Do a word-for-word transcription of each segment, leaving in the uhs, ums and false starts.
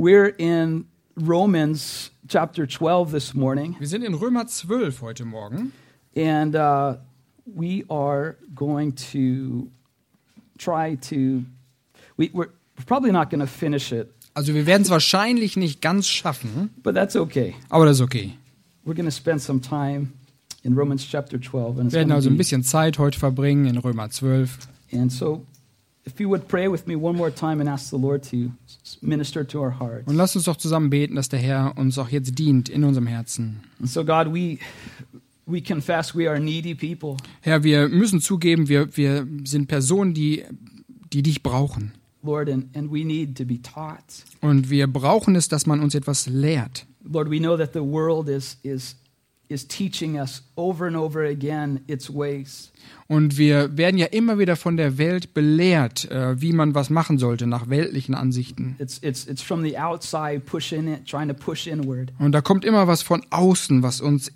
We're in Romans chapter twelve this morning, Wir sind in Römer zwölf heute Morgen and uh, we are going to try to. We, we're probably not going to finish it, Also wir werden es wahrscheinlich nicht ganz schaffen, but that's okay. aber das ist okay. We're going to spend some time in Romans chapter twelve, and it's Wir werden gonna also ein be- bisschen Zeit heute verbringen in Römer zwölf. And so, if you would pray with me one more time and ask the Lord to s- minister to our hearts. Und lasst uns doch zusammen beten, dass der Herr uns auch jetzt dient in unserem Herzen. And so, God, we we confess we are needy people. Herr, wir müssen zugeben, wir, wir sind Personen, die, die dich brauchen. Lord, and, and we need to be taught. Und wir brauchen es, dass man uns etwas lehrt. Lord, we know that the world is is is teaching us over and over again its ways. Und wir werden ja immer wieder von der Welt belehrt, äh, wie man was machen sollte, nach weltlichen Ansichten. It's it's it's from the outside pushing it, trying to push inward. Und da kommt immer was von außen, was uns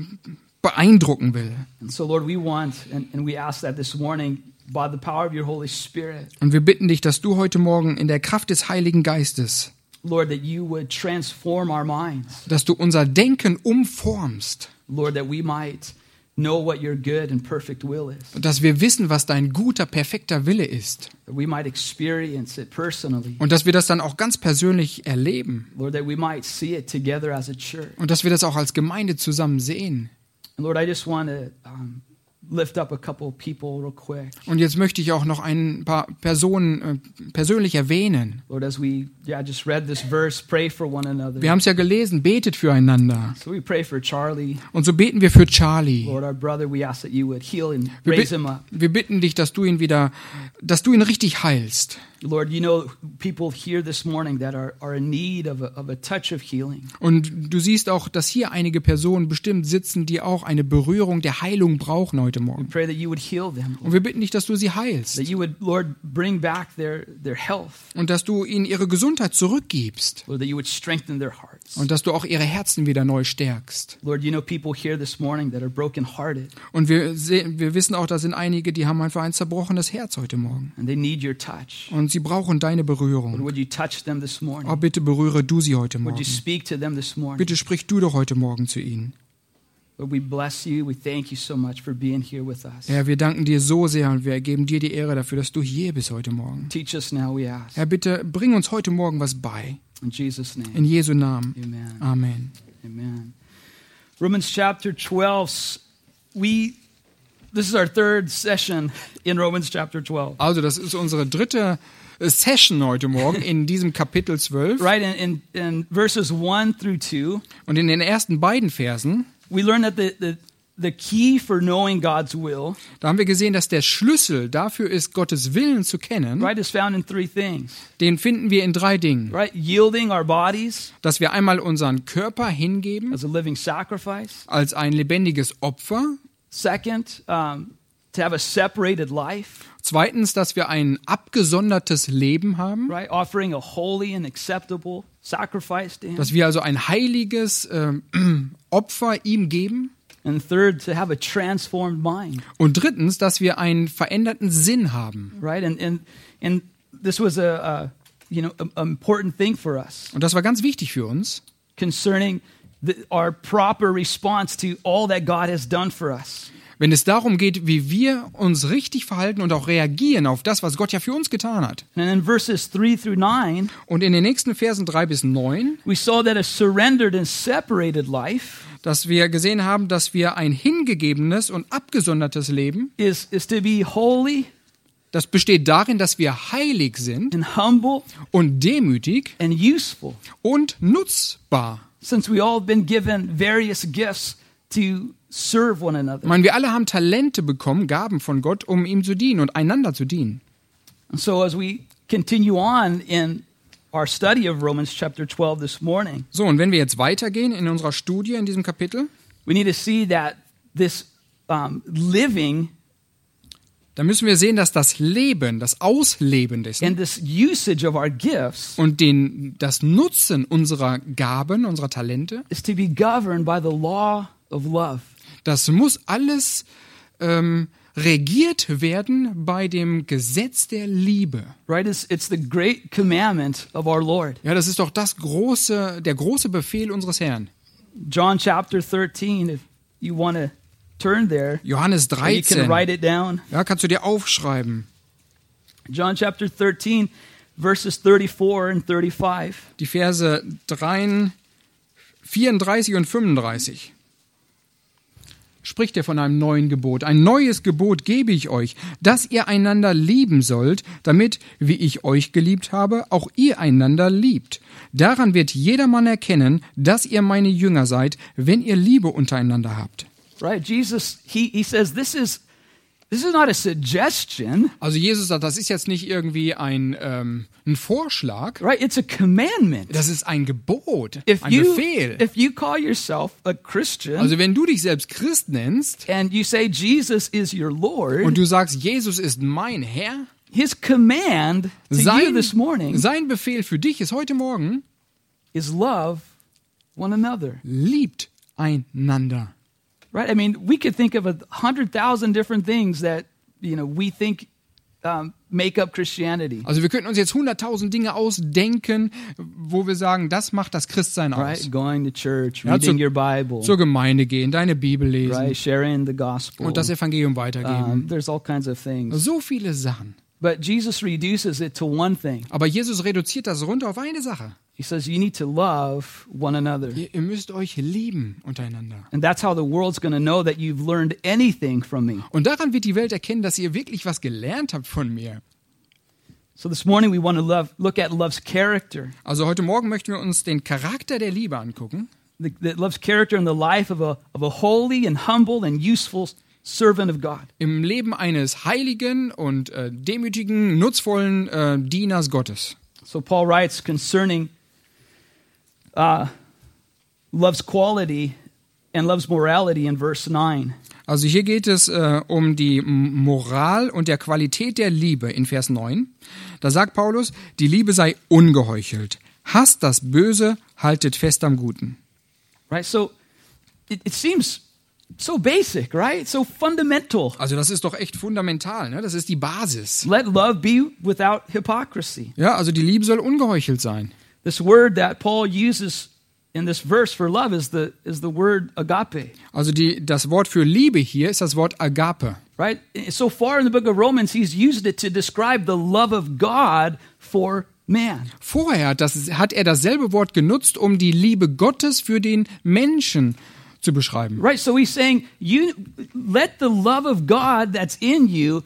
beeindrucken will. And so, Lord, we want and, and we ask that this morning by the power of your Holy Spirit, Und wir bitten dich, dass du heute Morgen in der Kraft des Heiligen Geistes, Lord, that you would transform our minds. dass du unser Denken umformst, Lord, that we might know what your good and perfect will is. dass wir wissen, was dein guter, perfekter Wille ist. That we might experience it personally. Und dass wir das dann auch ganz persönlich erleben. Lord, that we might see it together as a church. Und dass wir das auch als Gemeinde zusammen sehen. And Lord, I just want to um, lift up a couple of people real quick. Und jetzt möchte ich auch noch ein paar Personen äh, persönlich erwähnen. Lord, as we yeah just read this verse, pray for one another. Wir haben es ja gelesen, betet füreinander. So we pray for Charlie. Und so beten wir für Charlie. Lord, our brother, we ask that you would heal and Wir, raise bi- him up. wir bitten dich, dass du ihn wieder, dass du ihn richtig heilst. Lord, you know people here this morning that are, are in need of a, of a touch of healing. Und du siehst auch, dass hier einige Personen bestimmt sitzen, die auch eine Berührung der Heilung brauchen heute We Morgen. pray that you would heal them. Und wir bitten dich, dass du sie heilst. That you would, Lord, bring back their, their health. Und dass du ihnen ihre Gesundheit zurückgibst. Lord, that you would strengthen their hearts. Und dass du auch ihre Herzen wieder neu stärkst. Lord, you know people here this morning that are brokenhearted Und wir, sehen, wir wissen auch, da sind einige, die haben einfach ein zerbrochenes Herz heute Morgen. and they need your touch. Und sie brauchen deine Lord, Berührung. would you touch them this morning? Oh, bitte berühre du sie heute Would you Morgen. speak to them this morning? Bitte sprich du doch heute Morgen zu ihnen. Lord, we bless you. We thank you so much for being here with us. Herr, wir danken dir so sehr und wir geben dir die Ehre dafür, dass du hier bist heute Morgen. Teach us now, we ask. Herr, bitte bring uns heute Morgen was bei. In Jesus' name. In Jesu Namen. Amen. Amen. Amen. Romans chapter twelve. We this is our third session in Romans chapter twelve. Also, das ist unsere dritte äh, Session heute Morgen in diesem Kapitel zwölf. Right in, in, in verses one through two, Und in den ersten beiden Versen, we learn that the, the the key for knowing God's will, da haben wir gesehen, dass der Schlüssel dafür ist, Gottes Willen zu kennen. right, is found in three things. Den finden wir in drei Dingen. Right? Yielding our bodies Dass wir einmal unseren Körper hingeben as a living sacrifice. als ein lebendiges Opfer. Second, um, to have a separated life, Zweitens, dass wir ein abgesondertes Leben haben. right? Offering a holy and acceptable sacrifice to Him. Dass wir also ein heiliges ähm, Opfer ihm geben. And third, to have a transformed mind, Und drittens, dass wir einen veränderten Sinn haben. right? And and and this was a, a you know a, a important thing for us Und das war ganz wichtig für uns, concerning the, our proper response to all that God has done for us. wenn es darum geht, wie wir uns richtig verhalten und auch reagieren auf das, was Gott ja für uns getan hat. And in verses three through nine, Und in den nächsten Versen drei bis neun, we saw that a surrendered and separated life dass wir gesehen haben, dass wir ein hingegebenes und abgesondertes Leben, is is to be holy das besteht darin, dass wir heilig sind and humble und demütig and useful. und nutzbar. Since we all have been given various gifts to serve one another. Ich meine, wir alle haben Talente bekommen, Gaben von Gott, um ihm zu dienen und einander zu dienen. And so as we continue on in our study of Romans chapter twelve this morning, So, und wenn wir jetzt weitergehen in unserer Studie in diesem Kapitel, we need to see that this um, living dann müssen wir sehen, dass das Leben, das Ausleben dessen and this usage of our gifts und den, das Nutzen unserer Gaben, unserer Talente, is to be governed by the law of love. das muss alles ähm, regiert werden bei dem Gesetz der Liebe. Right? It's, it's the great commandment of our Lord. Ja, das ist doch das große, der große Befehl unseres Herrn. John chapter thirteen, if you want to turn there, Johannes or you can dreizehn. write it down. Ja, kannst du dir aufschreiben. John chapter thirteen, verses thirty-four and thirty-five. Die Verse drei, vierunddreißig und fünfunddreißig. Spricht er von einem neuen Gebot. Ein neues Gebot gebe ich euch, dass ihr einander lieben sollt, damit, wie ich euch geliebt habe, auch ihr einander liebt. Daran wird jedermann erkennen, dass ihr meine Jünger seid, wenn ihr Liebe untereinander habt. Right? Jesus, he, he says this is this is not a suggestion. Also Jesus sagt, das ist jetzt nicht irgendwie ein, ähm, ein Vorschlag, Right? It's a commandment. das ist ein Gebot, If ein you Befehl. if you call yourself a Christian Also wenn du dich selbst Christ nennst and you say Jesus is your Lord, und du sagst, Jesus ist mein Herr, his command to you sein, this morning sein Befehl für dich ist heute Morgen, is love one another. liebt einander. Right? I mean, we could think of a hundred thousand different things that, you know, we think um, make up Christianity. Also wir könnten uns jetzt hunderttausend Dinge ausdenken, wo wir sagen, das macht das Christsein aus. Right? Going to church, Ja, reading zu- your Bible, Zur Gemeinde gehen, deine Bibel lesen right? Sharing the gospel. und das Evangelium weitergeben. Um, there's all kinds of things. So viele Sachen. But Jesus reduces it to one thing. Aber Jesus reduziert das runter auf eine Sache. He says you need to love one another. Ihr, ihr müsst euch lieben untereinander. And that's how the world's going to know that you've learned anything from me. Und daran wird die Welt erkennen, dass ihr wirklich was gelernt habt von mir. So this morning we want to love, look at love's character. Also heute Morgen möchten wir uns den Charakter der Liebe angucken. The, the love's character in the life of a, of a holy and humble and useful servant of God. Im Leben eines heiligen und äh, demütigen, nutzvollen äh, Dieners Gottes. So Paul writes concerning uh, love's quality and love's morality in verse nine. Also hier geht es äh, um die M- Moral und der Qualität der Liebe in Vers neun. Da sagt Paulus, die Liebe sei ungeheuchelt. Hasst das Böse, haltet fest am Guten. Right? So it, it seems so basic, right? So fundamental. Also das ist doch echt fundamental, ne? Das ist die Basis. Let love be without hypocrisy. Ja, also die Liebe soll ungeheuchelt sein. This word that Paul uses in this verse for love is the is the word agape. Also die, das Wort für Liebe hier ist das Wort Agape. Right? So far in the book of Romans, he's used it to describe the love of God for man. Vorher hat, das, hat er dasselbe Wort genutzt, um die Liebe Gottes für den Menschen zu beschreiben. Right? So he's saying, you let the love of God that's in you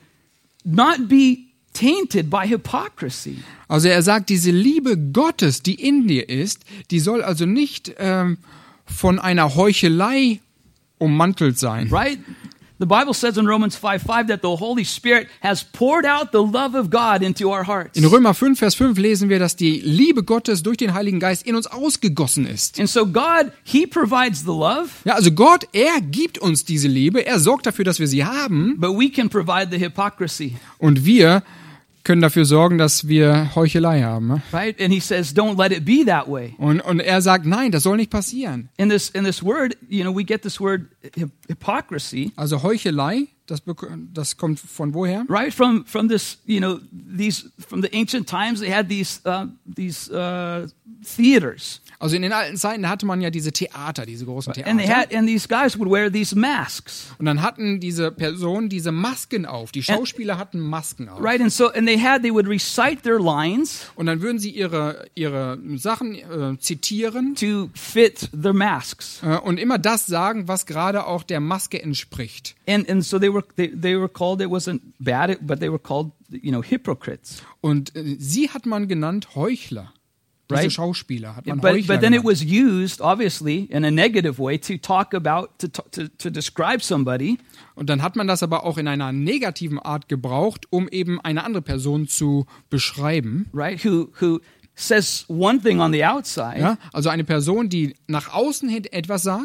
not be tainted by hypocrisy. Also er sagt, diese Liebe Gottes, die in dir ist, die soll also nicht ähm, von einer Heuchelei ummantelt sein. Right? The Bible says in Romans five five that the Holy Spirit has poured out the love of God into our hearts. In Römer fünf, Vers fünf lesen wir, dass die Liebe Gottes durch den Heiligen Geist in uns ausgegossen ist. And so God, he provides the love, Ja, also Gott, er gibt uns diese Liebe, er sorgt dafür, dass wir sie haben but we can provide the hypocrisy. und wir können dafür sorgen, dass wir Heuchelei haben. Ne? Right? And he says, don't let it be that way. Und, und er sagt, nein, das soll nicht passieren. In this in this word, you know, we get this word hy- hypocrisy, Also Heuchelei, das, bek- das kommt von woher? right? From from this, you know, these from the ancient times, they had these uh, these uh, theaters, Also in den alten Zeiten hatte man ja diese Theater, diese großen and they Theater. had and these guys would wear these masks, Und dann hatten diese Personen diese Masken auf. Die Schauspieler hatten Masken auf. right? And so and they had they would recite their lines Und dann würden sie ihre, ihre Sachen äh, zitieren to fit their masks, äh, und immer das sagen, was gerade auch der Maske entspricht. and and so they were they, they were called. It wasn't bad, but they were called, you know, hypocrites. Und äh, sie hat man genannt Heuchler. Diese Right. Schauspieler hat man But, Heuchler but then it genannt. was used, obviously, in a negative way to talk about, to, to, to describe somebody Und dann hat man das aber auch in einer negativen Art gebraucht, um eben eine andere Person zu beschreiben. right? Who who says one thing on the outside Ja? Also eine Person, die nach außen hin etwas sagt,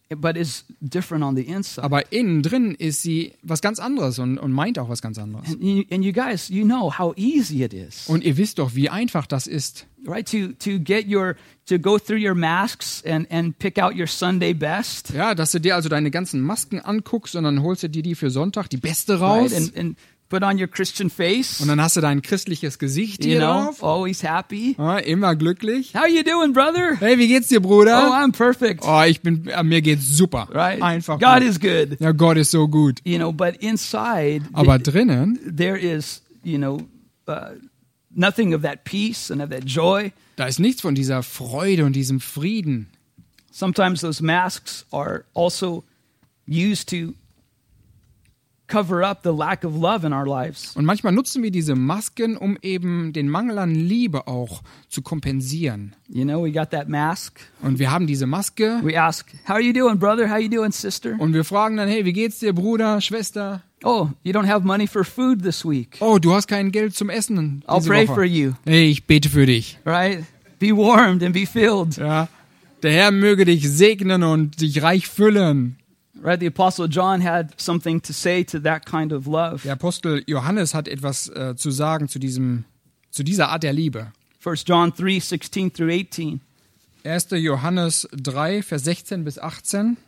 but is different on the inside. Aber innen drin ist sie was ganz anderes und, und meint auch was ganz anderes. And you, and you guys, you know how easy it is, Und ihr wisst doch, wie einfach das ist. right? To to get your to go through your masks and and pick out your Sunday best, Ja, dass du dir also deine ganzen Masken anguckst und dann holst du dir die für Sonntag, die beste right? raus. And and put on your Christian face, Und dann hast du dein christliches Gesicht you hier know, drauf. always happy. Ja, immer glücklich. How you doing, brother? Hey, wie geht's dir, Oh, Bruder? I'm perfect. Oh, ich bin, äh, mir geht's super. Right? Einfach God gut. is good. Ja, Gott ist so gut. You know, but inside, Aber th- drinnen, there is, you know, uh, nothing of that peace and of that joy. da ist nichts von dieser Freude und diesem Frieden. Sometimes those masks are also used to cover up the lack of love in our lives. Und manchmal nutzen wir diese Masken, um eben den Mangel an Liebe auch zu kompensieren. You know, we got that mask. Und wir haben diese Maske We ask, how are you doing, brother? How you doing, sister? und wir fragen dann, hey, wie geht's dir, Bruder, Schwester? Oh, you don't have money for food this week. Oh, du hast kein Geld zum Essen I'll diese pray Woche. for you, Hey, ich bete für dich. right? Be warmed and be filled. Ja, der Herr möge dich segnen und dich reich füllen. Right? The Apostle John had something to say to that kind of love. Der Apostel Johannes hat etwas äh, zu sagen zu diesem, zu dieser Art der Liebe. First John three, sixteen through eighteen. erster Johannes drei, Vers sechzehn bis achtzehn.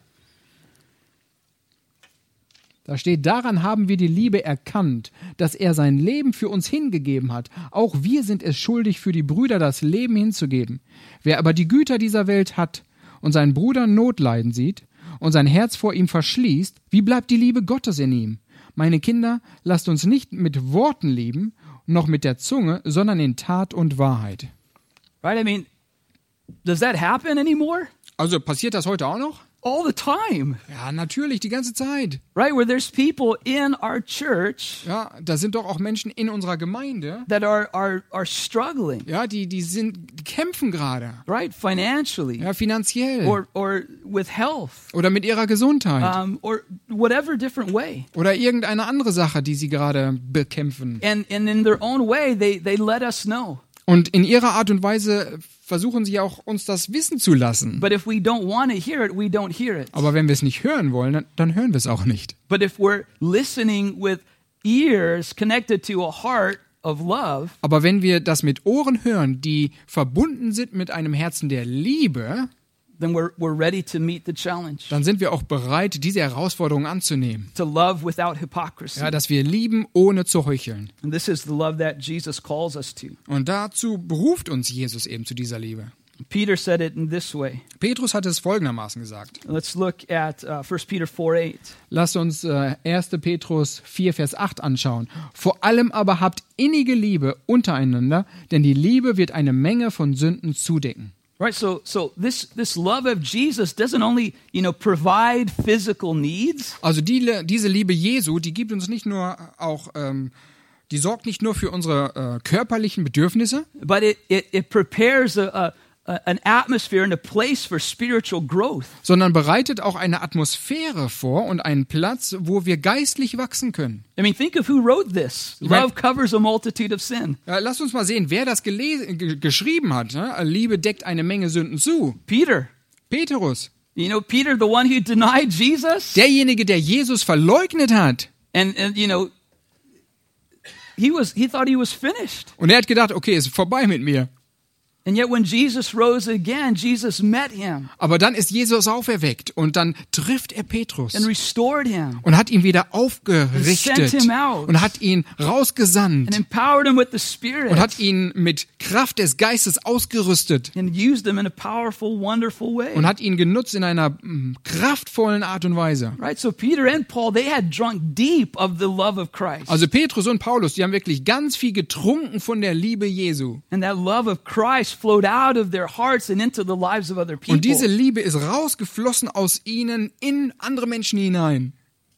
Da steht, daran haben wir die Liebe erkannt, dass er sein Leben für uns hingegeben hat. Auch wir sind es schuldig, für die Brüder das Leben hinzugeben. Wer aber die Güter dieser Welt hat und seinen Bruder Not leiden sieht und sein Herz vor ihm verschließt, wie bleibt die Liebe Gottes in ihm? Meine Kinder, lasst uns nicht mit Worten lieben, noch mit der Zunge, sondern in Tat und Wahrheit. Right? I mean, does that happen anymore? Also passiert das heute auch noch? All the time. Ja, natürlich, die ganze Zeit. Right? Where there's people in our church Ja, da sind doch auch Menschen in unserer Gemeinde, that are are are struggling, ja, die, die sind, die kämpfen gerade, right? Financially, ja, finanziell or or with health, oder mit ihrer Gesundheit um, or whatever different way. oder irgendeine andere Sache, die sie gerade bekämpfen. And and in their own way, they they let us know. Und in ihrer Art und Weise versuchen sie auch, uns das wissen zu lassen. But if we don't want to hear it, we don't hear it. Aber wenn wir es nicht hören wollen, dann, dann hören wir es auch nicht. But if we're listening with ears connected to a heart of love, Aber wenn wir das mit Ohren hören, die verbunden sind mit einem Herzen der Liebe, then we're we're ready to meet the challenge. dann sind wir auch bereit, diese Herausforderung anzunehmen. To love without hypocrisy. Ja, dass wir lieben, ohne zu heucheln. And this is the love that Jesus calls us to. Und dazu beruft uns Jesus eben zu dieser Liebe. Peter said it in this way. Petrus hat es folgendermaßen gesagt. Let's look at uh, First Peter four eight. Lasst uns äh, erster Petrus vier, Vers acht anschauen. Vor allem aber habt innige Liebe untereinander, denn die Liebe wird eine Menge von Sünden zudecken. Right, so so this this love of Jesus doesn't only, you know, provide physical needs, Also die, diese Liebe Jesu, die gibt uns nicht nur auch, ähm, die sorgt nicht nur für unsere äh, körperlichen Bedürfnisse, but it it, it prepares a, a, a an atmosphere and a place for spiritual growth. sondern bereitet auch eine Atmosphäre vor und einen Platz, wo wir geistlich wachsen können. I mean, think of who wrote this. Ich mein- Love covers a multitude of sin. Ja, lasst uns mal sehen, wer das gele- g- geschrieben hat. Ne? Liebe deckt eine Menge Sünden zu. Peter. Petrus, You know, Peter, the one who denied Jesus. derjenige, der Jesus verleugnet hat. And, and you know, he was he thought he was finished. Und er hat gedacht, okay, ist vorbei mit mir. And yet when Jesus rose again, Jesus met him Aber dann ist Jesus auferweckt und dann trifft er Petrus and restored him und hat ihn wieder And aufgerichtet sent him out. und hat ihn and rausgesandt empowered him with the Spirit und hat ihn mit Kraft des Geistes ausgerüstet and used him in a powerful, wonderful way. und hat ihn genutzt in einer mm, kraftvollen Art und Weise. Right? So Peter and Paul, they had drunk deep of the love of Christ. Also Petrus und Paulus, die haben wirklich ganz viel getrunken von der Liebe Jesu. And that love of Christ flowed out of their hearts and into the lives of other people. Und diese Liebe ist rausgeflossen aus ihnen in andere Menschen hinein.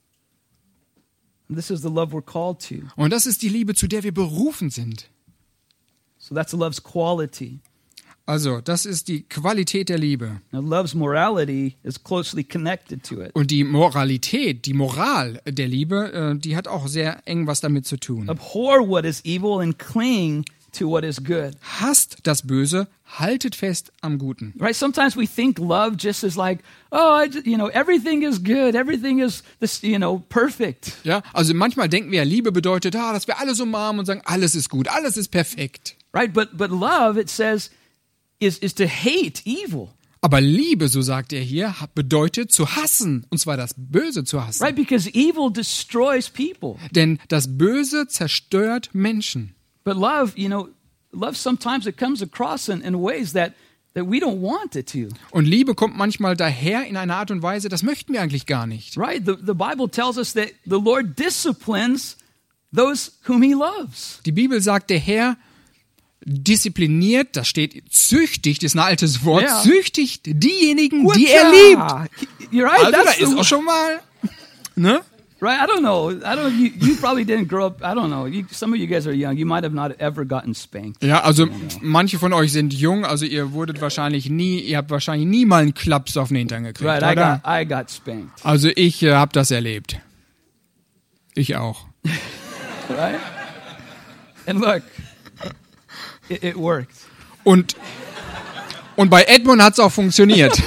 This is the love we're called to. Und das ist die Liebe, zu der wir berufen sind. So that's love's quality. Also, das ist die Qualität der Liebe. Now, love's morality is closely connected to it. Und die Moralität, die Moral der Liebe, äh, die hat auch sehr eng was damit zu tun. Abhor what is evil and cling to what is good. Hasst das Böse, haltet fest am Guten. Right? Sometimes we think love just is like, oh, I just, you know, everything is good, everything is this, you know, perfect. Ja, also manchmal denken wir ja, Liebe bedeutet, ah, dass wir alle so umarmen und sagen, alles ist gut, alles ist perfekt. Right? But but love, it says, is is to hate evil. Aber Liebe, so sagt er hier, bedeutet zu hassen, und zwar das Böse zu hassen. Right? Because evil destroys people. Denn das Böse zerstört Menschen. But love, you know, love sometimes it comes across in, in ways that, that we don't want it to. Und Liebe kommt manchmal daher in einer Art und Weise, das möchten wir eigentlich gar nicht. Right? The, the Bible tells us that the Lord disciplines those whom he loves. Die Bibel sagt, der Herr diszipliniert, das steht züchtigt, ist ein altes Wort, Ja. züchtigt diejenigen, die What's er that? liebt. You're right. Also da That's ist the- auch schon mal, ne? right. I don't know. I don't. You, you probably didn't grow up. I don't know. You, some of you guys are young. You might have not ever gotten spanked. Ja, also manche von euch sind jung, also ihr wurdet wahrscheinlich nie, ihr habt wahrscheinlich nie mal einen Klaps auf den Hintern gekriegt, Right. I oder? got. I got spanked. Also ich äh, habe das erlebt. Ich auch. Right. And look, it, it worked. Und, und bei Edmund hat es auch funktioniert.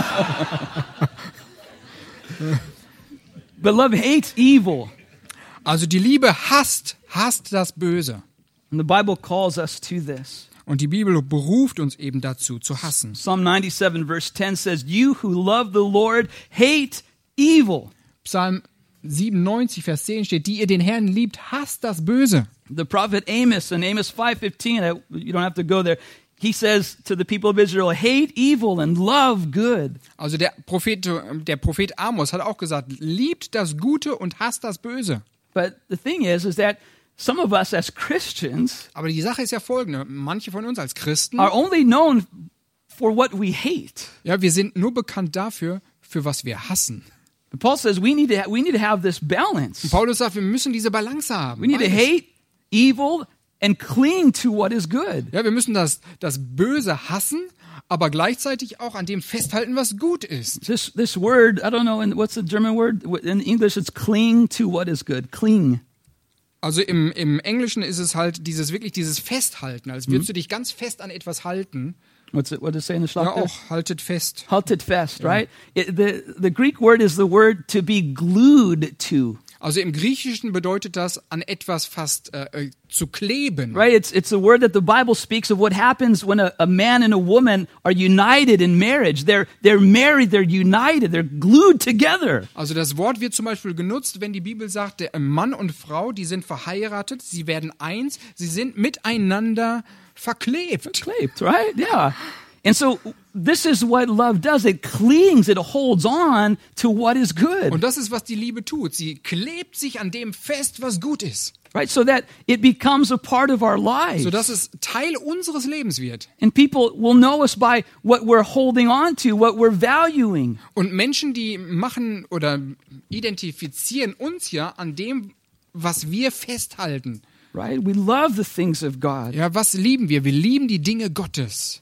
But love hates evil, Also die Liebe hasst, hasst das Böse. and the Bible calls us to this. Und die Bibel beruft uns eben dazu, zu hassen. Psalm ninety-seven, verse ten says, "You who love the Lord hate evil." Psalm siebenundneunzig, Vers zehn steht, die ihr den Herrn liebt, hasst das Böse. The prophet Amos in Amos five fifteen, I- you don't have to go there. He says to the people of Israel, "Hate evil and love good." Also der Prophet, der Prophet Amos hat auch gesagt, liebt das Gute und hasst das Böse. But the thing is, is that some of us as Christians Aber die Sache ist ja folgende, manche von uns als Christen, are only known for what we hate. ja, wir sind nur bekannt dafür, für was wir hassen. But Paul says we need to ha- we need to have this balance. Paulus sagt, wir müssen diese Balance haben. We need to Beides. hate evil and cling to what is good. Ja, wir müssen das, das Böse hassen, aber gleichzeitig auch an dem festhalten, was gut ist. This this word, I don't know, in, what's the German word? In English, it's cling to what is good. Cling. Also im, im Englischen ist es halt dieses wirklich dieses Festhalten, als würdest du dich ganz fest an etwas halten. What's it? What does it say in the Ja, Schlachter? auch haltet fest. Hold it fast, right? It, the the Greek word is the word to be glued to. Also im Griechischen bedeutet das, an etwas fast äh, äh, zu kleben. Right? It's it's a word that the Bible speaks of what happens when a, a man and a woman are united in marriage. They're they're married, they're united, they're glued together. Also das Wort wird zum Beispiel genutzt, wenn die Bibel sagt, der Mann und Frau, die sind verheiratet, sie werden eins, sie sind miteinander verklebt. Clapped, right? Yeah. And so this is what love does. It clings, it holds on to what is good. Und das ist, was die Liebe tut. Sie klebt sich an dem fest, was gut ist. Right? So that it becomes a part of our lives. Sodass es Teil unseres Lebens wird. And people will know us by what we're holding on to, what we're valuing. Und Menschen, die machen oder identifizieren uns ja an dem, was wir festhalten. Right? We love the things of God. Ja, was lieben wir? Wir lieben die Dinge Gottes.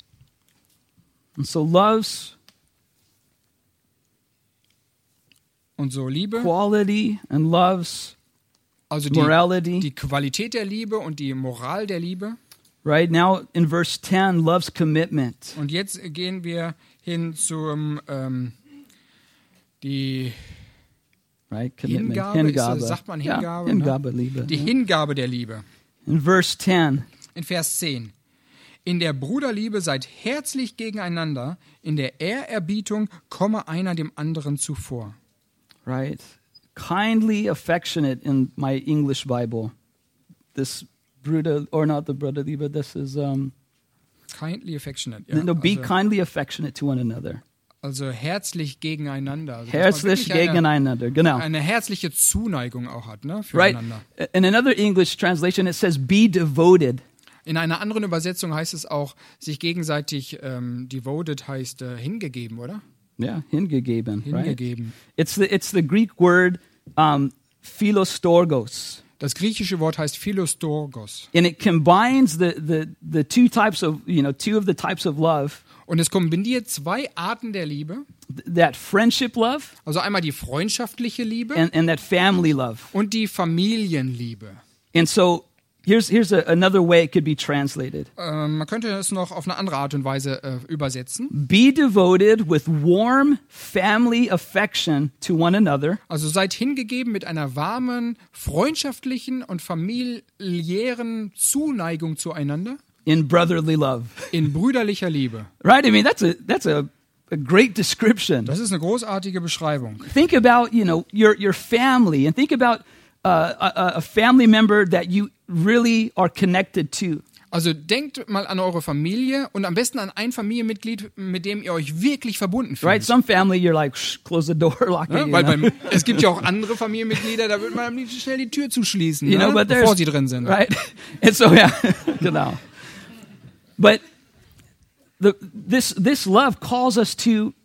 And so love's Und so Liebe, quality and love's also die, morality. die Qualität der Liebe und die Moral der Liebe. Right? Now in verse ten, love's commitment. Und jetzt gehen wir hin zum ähm, die Right? Commitment. Hingabe, ist, sagt man Hingabe? Ja, Ne? Hingabe, Liebe. Die Hingabe der Liebe. In verse ten, In Vers zehn. In der Bruderliebe seid herzlich gegeneinander, in der Ehrerbietung komme einer dem anderen zuvor. right? Kindly affectionate in my English Bible. This Bruder, or not the brotherly, but this is, um, Kindly affectionate. Ja, no, be also, kindly affectionate to one another. also herzlich gegeneinander. Also, dass man Herzlich wirklich eine, gegeneinander, genau. eine herzliche Zuneigung auch hat, ne, Right? füreinander. In another English translation, it says, be devoted. In einer anderen Übersetzung heißt es auch, sich gegenseitig ähm, devoted heißt äh, hingegeben, oder? Yeah, hingegeben, right? Hingegeben. It's the, it's the Greek word um, philostorgos. Das griechische Wort heißt Philostorgos. And it combines the, the, the two types of, you know, two of the types of love, Und es kombiniert zwei Arten der Liebe. th- that friendship love Also einmal die freundschaftliche Liebe and, and that family love. und die Familienliebe. And so here's here's a, another way it could be translated. Ähm, man könnte es noch auf eine andere Art und Weise äh, übersetzen. Be devoted with warm family affection to one another. Also seid hingegeben mit einer warmen, freundschaftlichen und familiären Zuneigung zueinander. In brotherly love. In brüderlicher Liebe. Right? I mean, that's a that's a, a great description. Das ist eine großartige Beschreibung. Think about, you know, your your family and think about uh, a, a family member that you really are connected to. Also denkt mal an eure Familie und am besten an ein Familienmitglied, mit dem ihr euch wirklich verbunden fühlt. Right? Some family you're like, shh, close the door, lock it. Ja, You weil know? beim, es gibt ja auch andere Familienmitglieder, da wird man am liebsten schnell die Tür zuschließen, You know, ne? but there's- bevor sie drin sind. Right? And so yeah, genau. But the this this love calls us to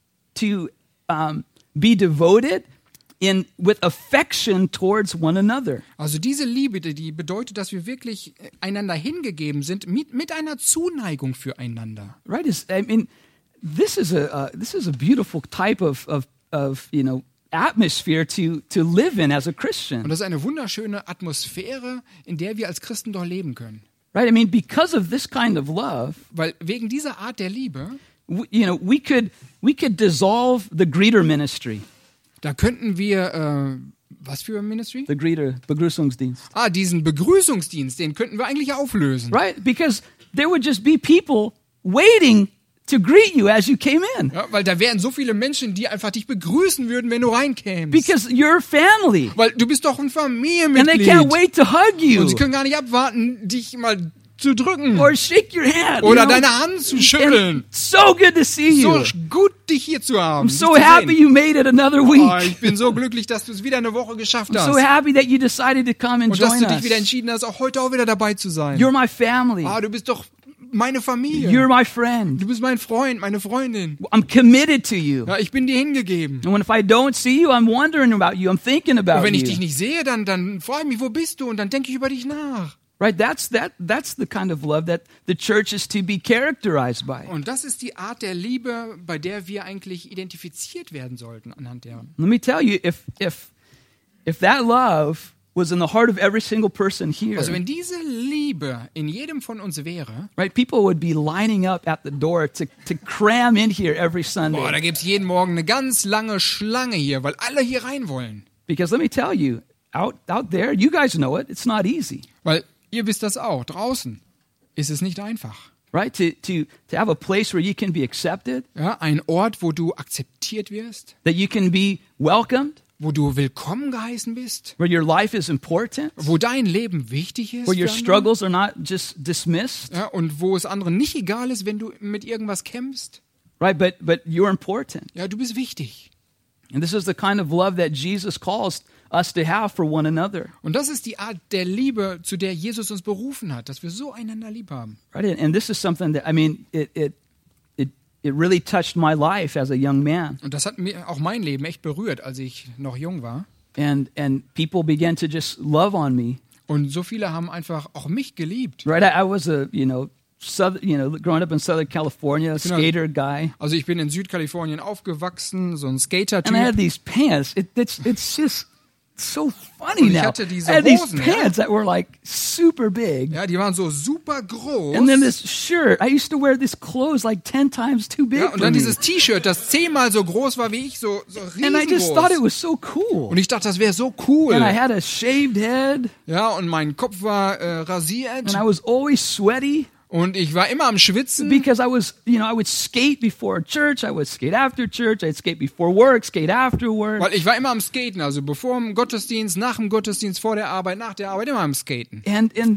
to um, be devoted in with affection towards one another. Also diese Liebe, die die bedeutet, dass wir wirklich einander hingegeben sind, mit, mit einer Zuneigung füreinander. Right? Is I mean, this is a uh, this is a beautiful type of of of you know atmosphere to to live in as a Und Christian. das ist eine wunderschöne Atmosphäre, in der wir als Christen doch leben können. Right? I mean, because of this kind of love, Weil wegen dieser Art der Liebe, w- you know, we could we could dissolve the greeter ministry, da könnten wir, äh, was für ein Ministry? the greeter Begrüßungsdienst. Ah, diesen Begrüßungsdienst, den könnten wir eigentlich auflösen. Right? Because there would just be people waiting to greet you as you came in. Ja, weil da wären so viele Menschen, die einfach dich begrüßen würden, wenn du reinkämst. Because you're family. Weil du bist doch ein And they Familienmitglied. can't wait to hug Und you sie können gar nicht abwarten, dich mal zu drücken. or shake your hand. you Oder know? deine Hand zu schütteln. And so good to see So you. gut, dich hier zu haben. I'm dich so zu happy sehen. you made it another Oh, week. ich bin so glücklich, dass du es wieder eine Woche geschafft I'm hast. so happy that you decided to come and Und dass join du dich us. wieder entschieden hast, auch heute auch wieder dabei zu sein. You're my family. Ah, du bist doch meine Familie. You're my friend. Du bist mein Freund, meine Freundin. I'm committed to you. Ja, ich bin dir hingegeben. And when if I don't see you, I'm wondering about you. I'm thinking Und about wenn ich dich you. nicht sehe, dann, dann frage ich mich, wo bist du? Und dann denke ich über dich nach. Right? That's that. That's the kind of love that the church is to be characterized by. Und das ist die Art der Liebe, bei der wir eigentlich identifiziert werden sollten anhand der. Let me tell you, if if if that love was in the heart of every single person here, Also wenn diese Liebe in jedem von uns wäre, right? People would be lining up at the door to to cram in here every boah, Sunday. da gibt's jeden Morgen eine ganz lange Schlange hier, weil alle hier rein wollen. Because let me tell you, out out there, you guys know it. It's not easy, Weil ihr wisst das auch, draußen ist es nicht einfach. right? To to to have a place where you can be accepted, Ja, ein Ort, wo du akzeptiert wirst, that you can be welcomed, wo du willkommen geheißen bist, where your life is important, wo dein Leben wichtig ist where your für andere. struggles are not just dismissed, Ja, und wo es anderen nicht egal ist, wenn du mit irgendwas kämpfst. right? But but you're important. Ja, du bist wichtig. And this is the kind of love that Jesus calls us to have for one another. Und das ist die Art der Liebe, zu der Jesus uns berufen hat, dass wir so einander lieb haben. Right? And, and this is something that, I mean, it, it, it, it really touched my life as a young man. Und das hat mir auch mein Leben echt berührt, als ich noch jung war. And, and people began to just love on me. Und so viele haben einfach auch mich geliebt. Right? I, I was a, you know, southern, you know, growing up in Southern California, a Genau. skater guy. Also ich bin in Südkalifornien aufgewachsen, so ein And Skater-Typ. I had these pants. It, it's, it's just so funny Und ich now. hatte diese I had these Hosen, ja. pants that were like super big. Ja, die waren so super groß. And then this shirt. I used to wear this clothes like ten times too big Ja, for und dann me. dieses T-Shirt, das zehnmal so groß war wie ich, so, so And I just thought it riesengroß. was so cool. Und ich dachte, das wäre so cool. And I had a shaved head. Ja, und mein Kopf war äh, rasiert. And I was always sweaty Und ich war immer am Schwitzen. because I was, you know, I would skate before church. I would skate after church. I'd skate before work, skate after work. Weil ich war immer am Skaten, also bevor dem Gottesdienst, nach dem Gottesdienst, vor der Arbeit, nach der Arbeit, immer am Skaten. And and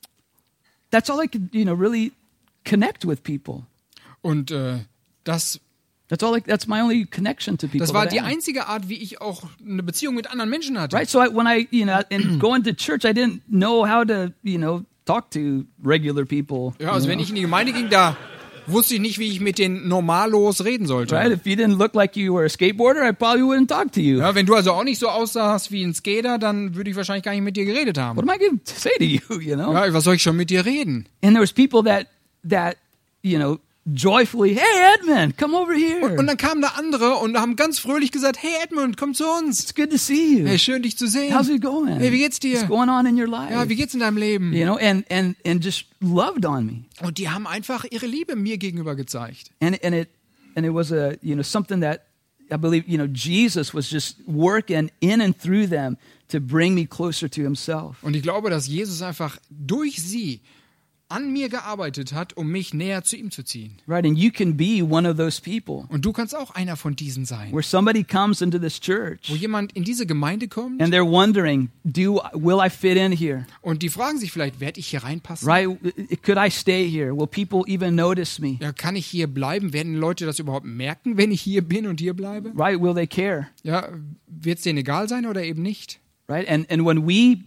that's all I could, you know, really connect with people. Und äh, das, That's all. I, that's my only connection to people. das war that I die had. einzige Art, wie ich auch eine Beziehung mit anderen Menschen hatte. Right. So I, when I, you know, and going to church, I didn't know how to, you know, talk to regular people. Ja, also you wenn know? ich in die Gemeinde ging, da wusste ich nicht, wie ich mit den Normalos reden sollte. Right. If you didn't look like you were a skateboarder, I probably wouldn't talk to you. Ja, wenn du also auch nicht so aussahst wie ein Skater, dann würde ich wahrscheinlich gar nicht mit dir geredet haben. What am I going to say to you? You know. Ja, was soll ich schon mit dir reden? And there was people that that you know joyfully, hey Edmund, come over here. Und, und dann kamen da andere und haben ganz fröhlich gesagt, hey Edmund, komm zu uns. It's good to see you. Hey, schön dich zu sehen. How's it going? Hey, wie geht's dir? What's going on in your life? Ja, wie geht's in deinem Leben? You know, and and and just loved on me. Und die haben einfach ihre Liebe mir gegenüber gezeigt. And and it and it was a, you know, something that I believe, you know, Jesus was just working in and through them to bring me closer to himself. Und ich glaube, dass Jesus einfach durch sie an mir gearbeitet hat, um mich näher zu ihm zu ziehen. Right, and you can be one of those people Und du kannst auch einer von diesen sein. where somebody comes into this church Wo jemand in diese Gemeinde kommt and they're wondering, do will I fit in here? und die fragen sich vielleicht, werde ich hier reinpassen? Right? Could I stay here? Will people even notice me? Ja, kann ich hier bleiben? Werden Leute das überhaupt merken, wenn ich hier bin und hier bleibe? Right? Will they care? Ja, wird es denen egal sein oder eben nicht? Right? And and when we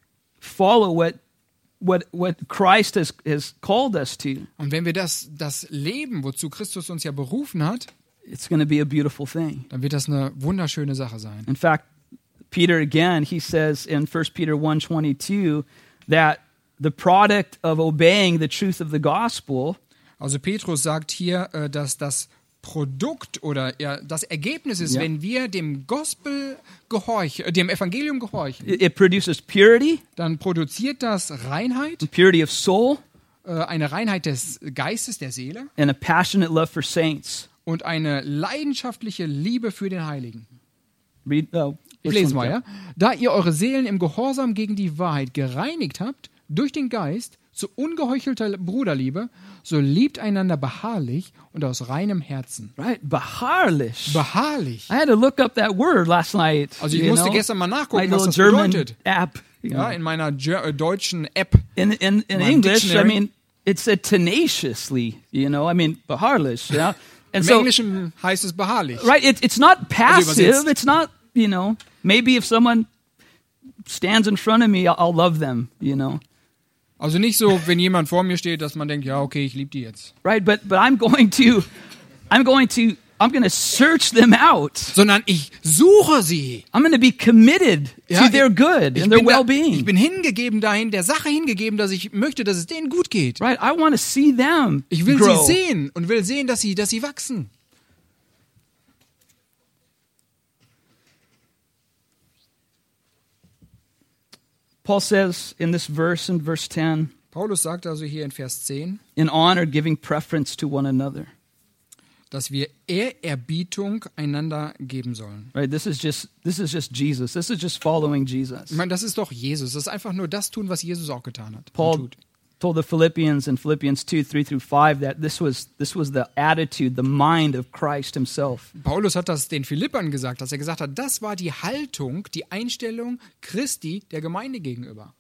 follow what what what Christ has has called us to, Und wenn wir das, das leben, wozu Christus uns ja berufen hat, it's going to be a beautiful thing. dann wird das eine wunderschöne Sache sein. In fact, Peter again, he says in First Peter one twenty-two that the product of obeying the truth of the gospel Also Petrus sagt hier, äh, dass das Produkt oder ja, das Ergebnis ist, Ja. wenn wir dem Gospel gehorchen, äh, dem Evangelium gehorchen, it, it produces purity, dann produziert das Reinheit, purity of soul, äh, eine Reinheit des Geistes, der Seele and a passionate love for saints. und eine leidenschaftliche Liebe für den Heiligen. Read, oh, Ich lese mal, ja. Da ihr eure Seelen im Gehorsam gegen die Wahrheit gereinigt habt, durch den Geist, zu ungeheuchelter Bruderliebe, so liebt einander beharrlich und aus reinem Herzen. Right, beharrlich. Beharrlich. I had to look up that word last night. Also ich you musste know? gestern mal My nachgucken, was little das German bedeutet. app. You Ja, know. in meiner Ger äh, deutschen App. In in in My English, dictionary. I mean, it said tenaciously. You know, I mean, beharlich. Yeah, and Im so Englischen heißt es beharrlich. right, it, it's not passive. übersetzt. It's not, you know. Maybe if someone stands in front of me, I'll, I'll love them. You know. Also nicht so, wenn jemand vor mir steht, dass man denkt, ja, okay, ich liebe die jetzt. Right, but but I'm going to, I'm going to, I'm going to search them out. Sondern ich suche sie. I'm going to be committed Ja, to their ich- good Ich and their bin, da, ich well-being. bin hingegeben dahin, der Sache hingegeben, dass ich möchte, dass es denen gut geht. Right, I want to see them Ich will grow. sie sehen und will sehen, dass sie, dass sie wachsen. Paul says in this verse, in verse ten, Paulus sagt also hier in Vers zehn, in honor, giving preference to one another. dass wir Ehrerbietung einander geben sollen. Right, this is just this is just Jesus. This is just following Jesus. Ich meine, das ist doch Jesus. Das ist einfach nur das tun, was Jesus auch getan hat. und Paul tut. told the Philippians in Philippians two, three through five that this was this was the attitude, the mind of Christ himself. Paulus hat das den Philippern gesagt, dass er gesagt hat, das war die Haltung, die Einstellung Christi der Gemeinde gegenüber.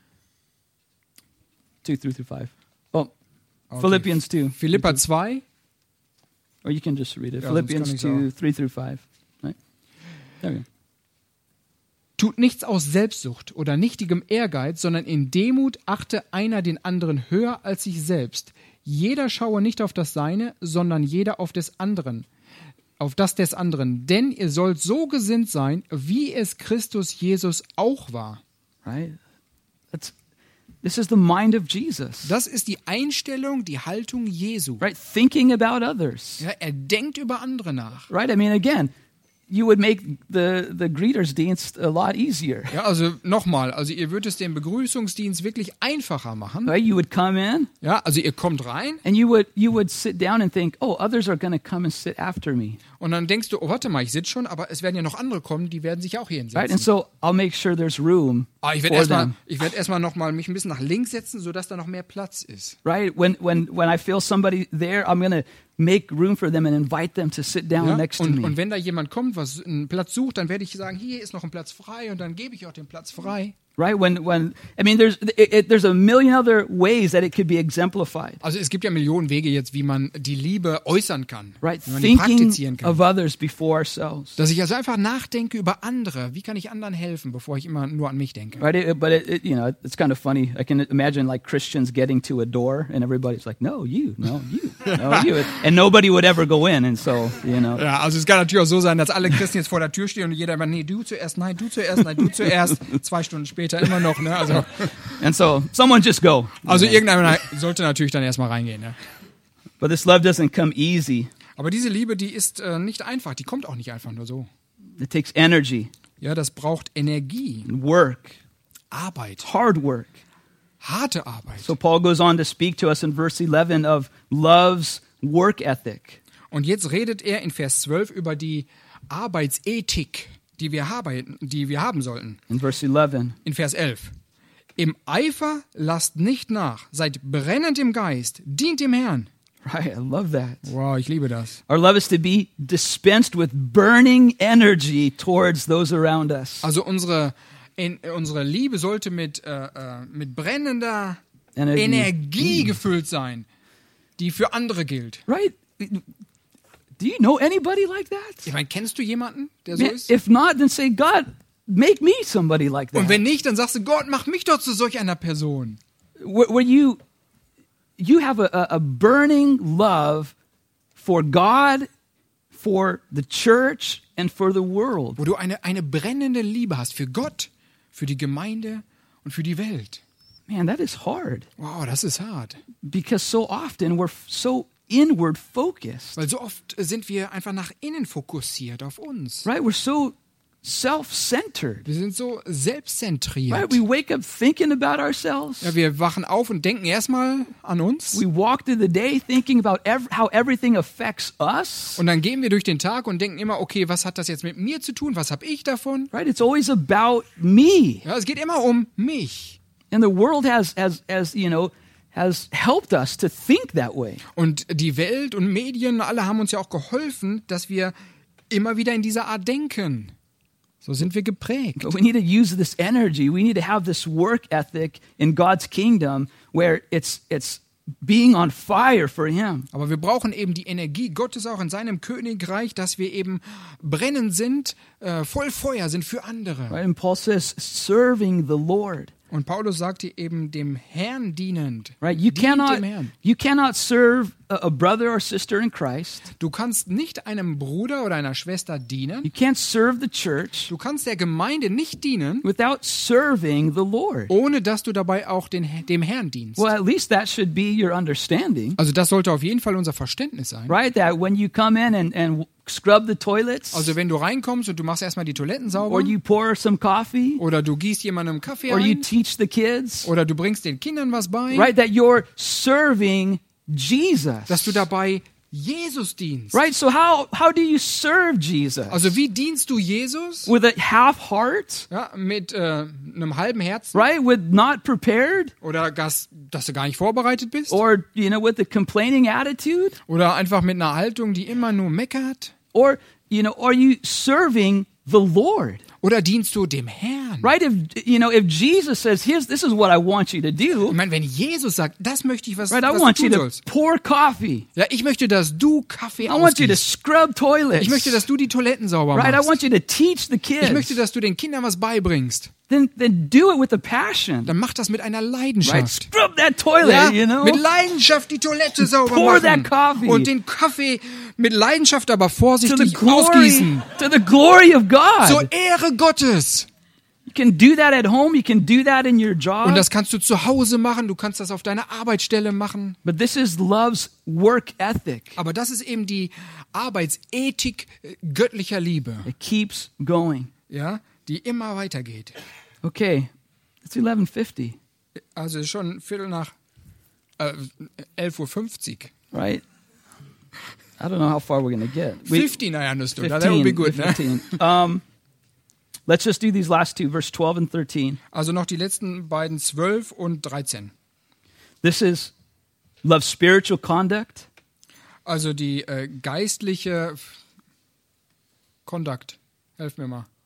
Two, three through five. Oh, Okay. Philippians two. Philipper zwei, Or you can just read it. Ja, sonst Philippians kann ich's two, auch. three through five. Right? There we go. tut nichts aus Selbstsucht oder nichtigem Ehrgeiz, sondern in Demut achte einer den anderen höher als sich selbst. Jeder schaue nicht auf das Seine, sondern jeder auf des anderen, auf das des anderen. Denn ihr sollt so gesinnt sein, wie es Christus Jesus auch war. Right? That's this is the mind of Jesus. Das ist die Einstellung, die Haltung Jesu. Right? Thinking about others. Ja, er denkt über andere nach. Right? I mean, again, you would make the, the greetersdienst a lot easier. Ja, also nochmal, also ihr würdet es den Begrüßungsdienst wirklich einfacher machen. Right? You would come in Ja, also ihr kommt rein and you would you would sit down and think, oh, others are going to come and sit after me. und dann denkst du, oh warte mal, ich sitze schon, aber es werden ja noch andere kommen, die werden sich auch hier Right? And hinsetzen. so I'll make sure there's room Ah, ich werde for erstmal them. ich werd erstmal noch mal mich ein bisschen nach links setzen, sodass da noch mehr Platz ist. Right? When when when I feel somebody there, I'm going to make room for them and invite them to sit down Ja? next to Und, me. und wenn da jemand kommt, was einen Platz sucht, dann werde ich sagen, hier ist noch ein Platz frei und dann gebe ich auch den Platz frei. Right? When when I mean, there's it, it, there's a million other ways that it could be exemplified. Also es gibt ja Millionen Wege jetzt, wie man die Liebe äußern kann, Right? wie man die praktizieren Thinking kann. of others before ourselves. Dass ich also einfach nachdenke über andere. Wie kann ich anderen helfen, bevor ich immer nur an mich denke? Right? It, but it, it, you know, it's kind of funny. I can imagine like Christians getting to a door and everybody's like, "No, you, no, you, no, you," and nobody would ever go in. And so, you know, Ja, also es kann natürlich auch so sein, dass alle Christen jetzt vor der Tür stehen und jeder immer, nee, du zuerst, nein, du zuerst, nein, du zuerst. Zwei Stunden später immer noch, ne? Also, and so someone just go. also irgendeiner sollte natürlich dann erstmal reingehen, ne? But this love doesn't come easy. Aber diese Liebe, die ist äh, nicht einfach, die kommt auch nicht einfach nur so. It takes energy, Ja, das braucht Energie, and work, Arbeit, hard work. harte Arbeit. So Paul goes on to speak to us in verse eleven of love's work ethic. Und jetzt redet er in Vers zwölf über die Arbeitsethik, die wir haben, die wir haben sollten. In verse eleven, In Vers elf. Im Eifer lasst nicht nach, seid brennend im Geist, dient dem Herrn. right? I love that. Wow, ich liebe das. Our love is to be dispensed with burning energy towards those around us. Also unsere, in, unsere Liebe sollte mit, äh, äh, mit brennender Energie. Energie gefüllt sein, die für andere gilt. Right? Do you know anybody like that? Ich meine, kennst du jemanden, der so Man, ist? if not, then say, God, make me somebody like that. Und wenn nicht, dann sagst du, Gott, mach mich doch zu solch einer Person. where, where you you have a, a, a burning love for God, for the church, and for the world. Wo du eine, eine brennende Liebe hast für Gott, für die Gemeinde und für die Welt. Man, that is hard Wow, das ist hart. because so often we're f- so inward focused, Weil so oft sind wir einfach nach innen fokussiert auf uns. right? We're so self-centered, Wir sind so selbstzentriert. right? We wake up thinking about ourselves. Ja, wir wachen auf und denken erstmal an uns. We walk through the day thinking about ev- how everything affects us, Und dann gehen wir durch den Tag und denken immer, okay, was hat das jetzt mit mir zu tun? Was habe ich davon? right? It's always about me. Ja, es geht immer um mich. And the world has, has, has, you know, has helped us to think that way. Und die Welt und Medien, alle haben uns ja auch geholfen, dass wir immer wieder in dieser Art denken. So sind wir geprägt. But we need to use this energy. We need to have this work ethic in God's kingdom where it's, it's being on fire for Him. Aber wir brauchen eben die Energie Gottes auch in seinem Königreich, dass wir eben brennend sind, äh, voll Feuer sind für andere. Right? And Paul says, serving the Lord. Und Paulus sagt hier eben dem Herrn dienend. Right? You Dient cannot, dem Herrn. you cannot serve a, a brother or sister in Christ. Du kannst nicht einem Bruder oder einer Schwester dienen. You can't serve the church Du kannst der Gemeinde nicht dienen, without serving the Lord. ohne dass du dabei auch den, dem Herrn dienst. Well, at least that should be your understanding, Also das sollte auf jeden Fall unser Verständnis sein. right? That when you come in and, and scrub the toilets, Also wenn du reinkommst und du machst erstmal die Toiletten sauber or you pour some coffee, oder du gießt jemandem Kaffee or you ein teach the kids, oder du bringst den Kindern was bei, right? That you're serving Jesus. dass du dabei Jesus dienst. Right? So how how do you serve Jesus? Also wie dienst du Jesus? With a half heart, Ja, mit äh, einem halben Herzen right? With not prepared, oder dass, dass du gar nicht vorbereitet bist or you know, with a complaining attitude, oder einfach mit einer Haltung, die immer nur meckert, or you know, are you serving the Lord? oder dienst du dem Herrn? Right? If you know, if Jesus says, "Here's this is what I want you to do," Ich meine, wenn Jesus sagt, das möchte ich, was, right? I was want du you tun to sollst. pour coffee. Ja, ich möchte, dass du Kaffee I want you to ausgießt. scrub toilets. Ich möchte, dass du die Toiletten sauber Right? I machst. want you to teach the Ich möchte, kids. dass du den Kindern was beibringst. Then then do it with a passion. Dann mach das mit einer Right? Leidenschaft. Scrub that toilet, Ja, you know? mit Leidenschaft die Toilette sauber Pour machen. that coffee. Und den Kaffee mit Leidenschaft, aber To the vorsichtig glory, ausgießen. to the glory of God. Zur Ehre Gottes. You can do that at home. You can do that in your job. Und das kannst du zu Hause machen, du kannst das auf deiner Arbeitsstelle machen. But this is love's work ethic. Aber das ist eben die Arbeitsethik äh, göttlicher Liebe, It keeps going. ja, die immer weitergeht. Okay, it's eleven fifty, Also ist schon Viertel nach äh, elf Uhr fünfzig. right? I don't know how far we're going to get. We- fifteen, I understood. That would be good. Ne? fifteen. Um, let's just do these last two, verse twelve and thirteen. Also noch die letzten beiden, zwölf und dreizehn. This is love's spiritual conduct. Also die äh, geistliche Conduct. Helf mir mal.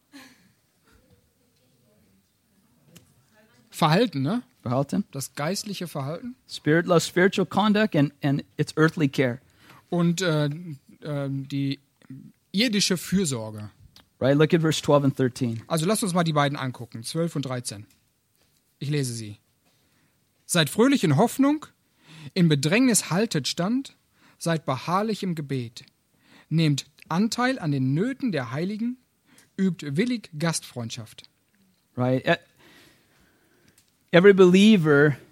Verhalten, ne? Verhalten. Das geistliche Verhalten. Spirit loves spiritual conduct and, and its earthly care. Und äh, äh, die irdische Fürsorge. Right? Look at verse twelve and thirteen. Also lasst uns mal die beiden angucken, zwölf und dreizehn. Ich lese sie. Seid fröhlich in Hoffnung, in Bedrängnis haltet stand, seid beharrlich im Gebet. Nehmt Anteil an den Nöten der Heiligen, übt willig Gastfreundschaft. Right? E- Every believer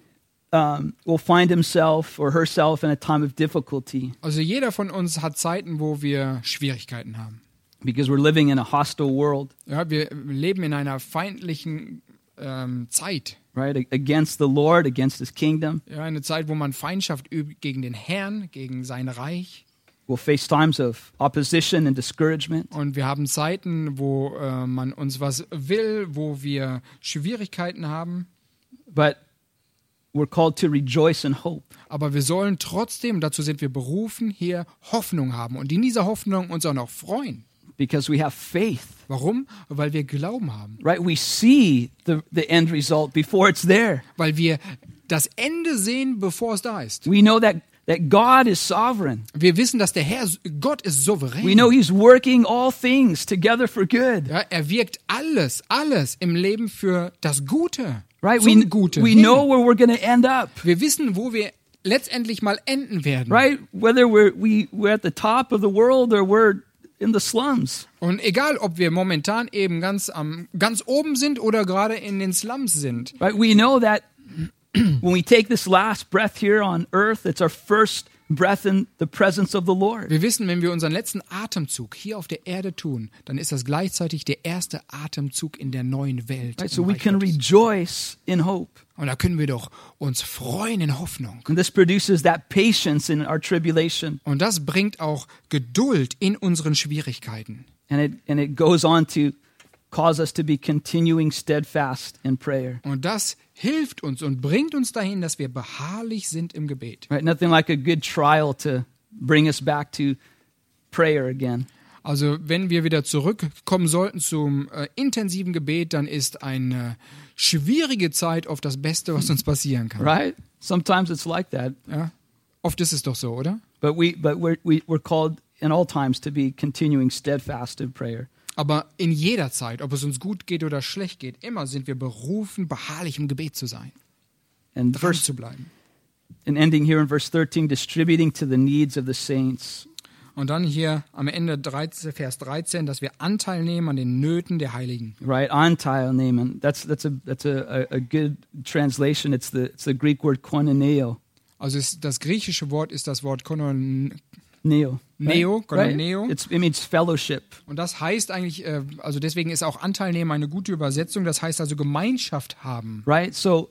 um, will find himself or herself in a time of difficulty Also jeder von uns hat Zeiten, wo wir Schwierigkeiten haben. because we're living in a hostile world, Ja, wir leben in einer feindlichen ähm, Zeit. right? A- Against the Lord, against his kingdom. Ja, eine Zeit, wo man Feindschaft übt gegen den Herrn, gegen sein Reich. We'll face times of opposition and discouragement. Und wir haben Zeiten, wo äh, man uns was will, wo wir Schwierigkeiten haben. But we're called to rejoice in hope. Aber wir sollen trotzdem, dazu sind wir berufen, hier Hoffnung haben und in dieser Hoffnung uns auch noch freuen. Because we have faith, Warum? Weil wir Glauben haben. right? We see the, the end result before it's there. Weil wir das Ende sehen, bevor es da ist. We know that, that God is sovereign. Wir wissen, dass der Herr, Gott ist souverän. We know he's working all things together for good, Ja, er wirkt alles, alles im Leben für das Gute. right? Zum We, Guten. we hin. know where we're going to end up, Wir wissen, wo wir letztendlich mal enden werden. right? Whether we're, we, we're at the top of the world or we're in the slums, Und egal, ob wir momentan eben ganz am ganz oben sind oder gerade in den Slums sind. right? We know that when we take this last breath here on earth, it's our first breath in the presence of the Lord. Wir wissen, wenn wir unseren letzten Atemzug hier auf der Erde tun, dann ist das gleichzeitig der erste Atemzug in der neuen Welt. Right? im So we Reich can Gottes. rejoice in hope. Und da können wir doch uns freuen in Hoffnung. And this produces that patience in our tribulation. Und das bringt auch Geduld in unseren Schwierigkeiten. And it, and it goes on to cause us to be continuing steadfast in prayer. Und das hilft uns und bringt uns dahin, dass wir beharrlich sind im Gebet. Right? Nothing like a good trial to bring us back to prayer again. Also wenn wir wieder zurückkommen sollten zum äh, intensiven Gebet, dann ist eine schwierige Zeit oft das Beste, was uns passieren kann. Right? Sometimes it's like that. Ja? Oft ist es doch so, oder? But we but we're we, we're called in all times to be continuing steadfast in prayer. Aber in jeder Zeit, ob es uns gut geht oder schlecht geht, immer sind wir berufen, beharrlich im Gebet zu sein, And dran verse zu bleiben. and ending here in verse thirteen, distributing to the needs of the saints. Und dann hier am Ende dreizehn, Vers dreizehn, dass wir Anteil nehmen an den Nöten der Heiligen. Right, anteilnehmen. That's that's a that's a, a, a good translation. It's the it's the Greek word koinoneo. Also es, das griechische Wort ist das Wort konon. Neo. Neo, right? koinoneo. It's it means fellowship. Und das heißt eigentlich, äh, also deswegen ist auch Anteil nehmen eine gute Übersetzung. Das heißt also Gemeinschaft haben. Right? So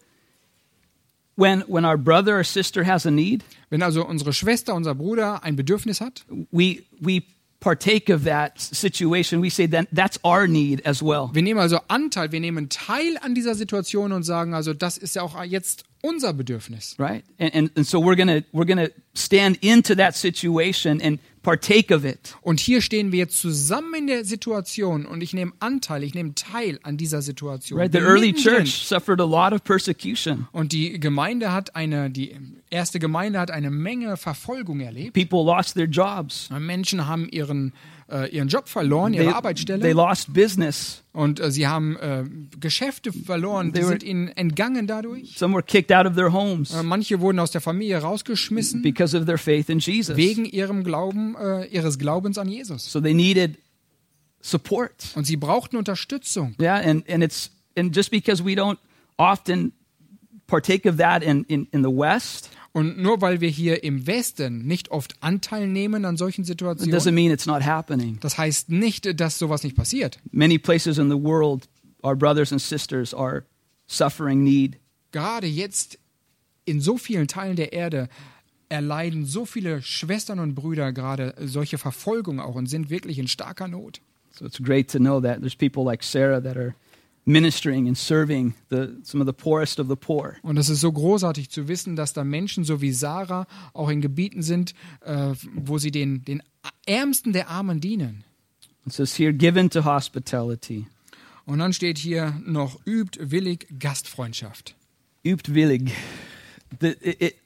when when our brother or sister has a need, Wenn also unsere Schwester, unser Bruder ein Bedürfnis hat, we we partake of that situation. We say that that's our need as well. wir nehmen also Anteil, wir nehmen teil an dieser Situation und sagen also, das ist ja auch jetzt unser Bedürfnis. Right? And and, and so we're gonna we're gonna stand into that situation and partake of it. Und hier stehen wir jetzt zusammen in der Situation und ich nehme Anteil, ich nehme teil an dieser Situation. Right? The Bin early mittendrin. church suffered a lot of persecution. Und die Gemeinde hat eine, die erste Gemeinde hat eine Menge Verfolgung erlebt. People lost their jobs. Menschen haben ihren, äh, ihren Job verloren, ihre They, Arbeitsstelle. they lost business. Und äh, sie haben äh, Geschäfte verloren, die They were- sind ihnen entgangen dadurch. Some were kicked out of their homes Äh, manche wurden aus der Familie rausgeschmissen because of their faith in Jesus. wegen ihrem Glauben, äh, ihres Glaubens an Jesus. So they needed support. Und sie brauchten Unterstützung. Yeah, and, and it's and just because we don't often partake of that in, in, in the West, Und nur weil wir hier im Westen nicht oft Anteil nehmen an solchen it doesn't Situationen, mean it's not happening. das heißt nicht, dass sowas nicht passiert. Many places in the world, our brothers and sisters are suffering need. Gerade jetzt in so vielen Teilen der Erde erleiden so viele Schwestern und Brüder gerade solche Verfolgung auch und sind wirklich in starker Not. So it's great to know that there's people like Sarah that are ministering and serving the, some of the poorest of the poor. Und es ist so großartig zu wissen, dass da Menschen so wie Sarah auch in Gebieten sind, äh, wo sie den, den Ärmsten der Armen dienen. It says here, given to hospitality. Und dann steht hier noch, übt willig Gastfreundschaft. Übt willig. The, it, it,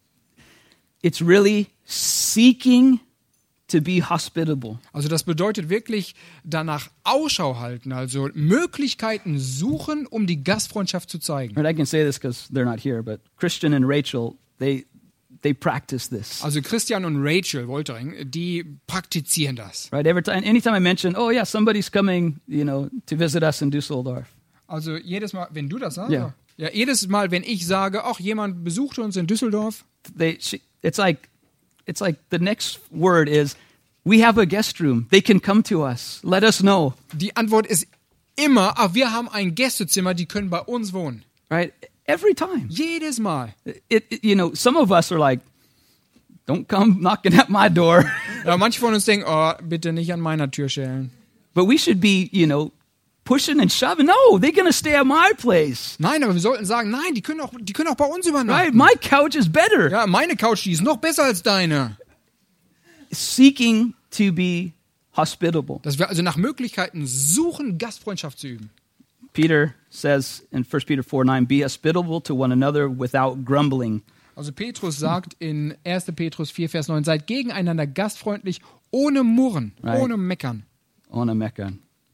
it's really seeking to be hospitable. Also das bedeutet wirklich danach Ausschau halten, also Möglichkeiten suchen, um die Gastfreundschaft zu zeigen. And I can say this because they're not here, but Christian and Rachel, they they practice this. Also Christian und Rachel Woltering, die praktizieren das. Right? Every time, anytime I mention, oh yeah, somebody's coming, you know, to visit us in Düsseldorf. Also jedes Mal, wenn du das sagst, Yeah. Ja, jedes Mal, wenn ich sage, ach, jemand besuchte uns in Düsseldorf, they she, it's like it's like the next word is, we have a guest room. They can come to us. Let us know. die Antwort ist immer, ach, wir haben ein Gästezimmer, die können bei uns wohnen. Right? Every time. Jedes Mal. It, it you know, some of us are like, don't come knocking at my door. Ja, manche von uns denken, oh, bitte nicht an meiner Tür schellen. But we should be, you know, pushing and shoving. No, they're going to stay at my place. Nein, aber wir sollten sagen, nein, die können auch, die können auch bei uns Right? übernachten. My couch is better. Ja, meine Couch, die ist noch besser als deine. Seeking to be hospitable. Dass wir also nach Möglichkeiten suchen, Gastfreundschaft zu üben. Peter says in First Peter four nine, be hospitable to one another without grumbling. Also Petrus sagt in erster Petrus vier, Vers neun, seid gegeneinander gastfreundlich, ohne Murren, Right. ohne Meckern. Ohne meckern.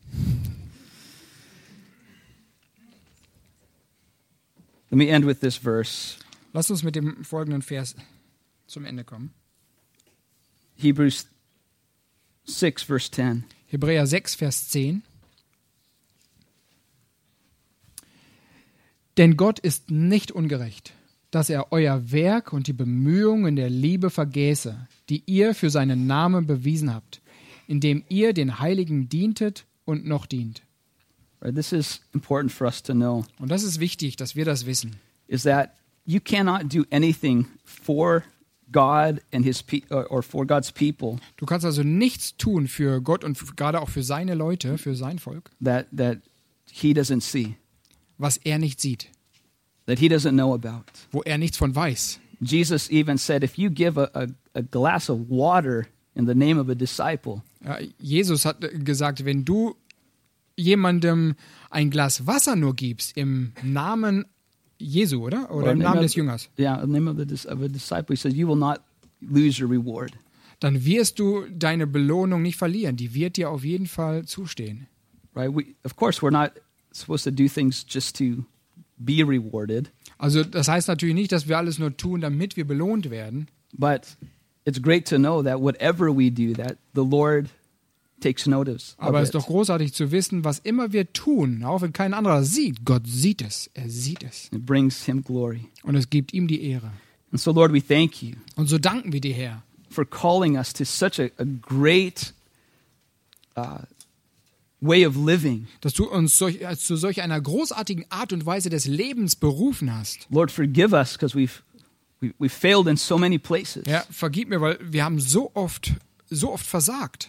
Let me end with this verse. Lasst uns mit dem folgenden Vers zum Ende kommen. Hebrews six, verse ten. Hebräer sechs, Vers zehn. Denn Gott ist nicht ungerecht, dass er euer Werk und die Bemühungen der Liebe vergäße, die ihr für seinen Namen bewiesen habt, indem ihr den Heiligen dientet und noch dient. Right, this is important for us to know, Und das ist wichtig, dass wir das wissen. is that you cannot do anything for God and his pe- or, or for God's people Du kannst also nichts tun für Gott und f- gerade auch für seine Leute, für sein Volk, that that he doesn't see, was er nicht sieht, that he doesn't know about. wo er nichts von weiß. Jesus even said, if you give a, a, a glass of water in the name of a disciple, Ja, Jesus hat äh, gesagt, wenn du jemandem ein Glas Wasser nur gibst im Namen Jesu, oder? Oder im in the Namen name des of- Jüngers, yeah, in the name of, the, dis- of a disciple, he says, you will not lose your reward. dann wirst du deine Belohnung nicht verlieren. Die wird dir auf jeden Fall zustehen. Right? We, of course, we're not supposed to do things just to be rewarded, Also das heißt natürlich nicht, dass wir alles nur tun, damit wir belohnt werden. but it's great to know that whatever we do, that the Lord takes notice of Aber es it. ist doch großartig zu wissen, was immer wir tun, auch wenn kein anderer sieht, Gott sieht es, er sieht es. It brings him glory. Und es gibt ihm die Ehre. And so, Lord, we thank you Und so danken wir dir, Herr, for calling us to such a, a great uh, way of living. dass du uns solch, äh, zu solch einer großartigen Art und Weise des Lebens berufen hast. Lord, forgive us because we've we, we failed in so many places. Ja, vergib mir, weil wir haben so oft, so oft versagt.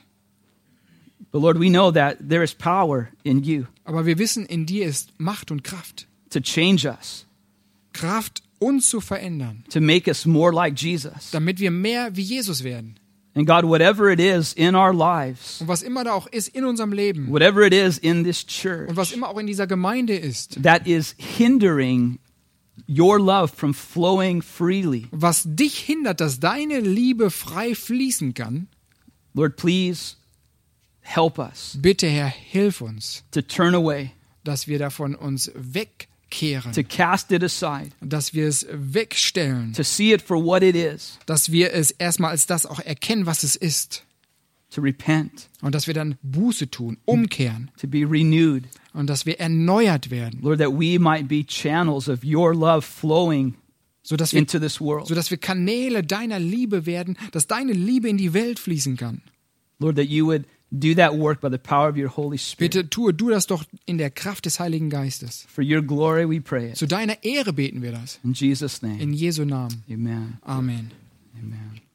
But Lord, we know that there is power in you Aber wir wissen, in dir ist Macht und Kraft. to change us, Kraft, uns zu verändern, to make us more like Jesus. damit wir mehr wie Jesus werden. And God, whatever it is in our lives, Und was immer da auch ist in unserem Leben whatever it is in this church und was immer auch in dieser Gemeinde ist, that is hindering your love from flowing freely, was dich hindert, dass deine Liebe frei fließen kann, Lord, please help us bitte, Herr, hilf uns, to turn away, dass wir davon uns wegkehren, to cast it aside, dass wir es wegstellen, to see it for what it is, dass wir es erstmal als das auch erkennen, was es ist to repent, und dass wir dann Buße tun, umkehren to be renewed. und dass wir erneuert werden, Lord, that we might be channels of your love flowing sodass wir, into this world. sodass wir Kanäle deiner Liebe werden, dass deine Liebe in die Welt fließen kann. Lord, that you would do that work by the power of your Holy Spirit. Bitte tue du das doch in der Kraft des Heiligen Geistes. For your glory we pray it. Zu deiner Ehre beten wir das. In Jesus' name, In Jesu Namen. amen. Amen. Amen.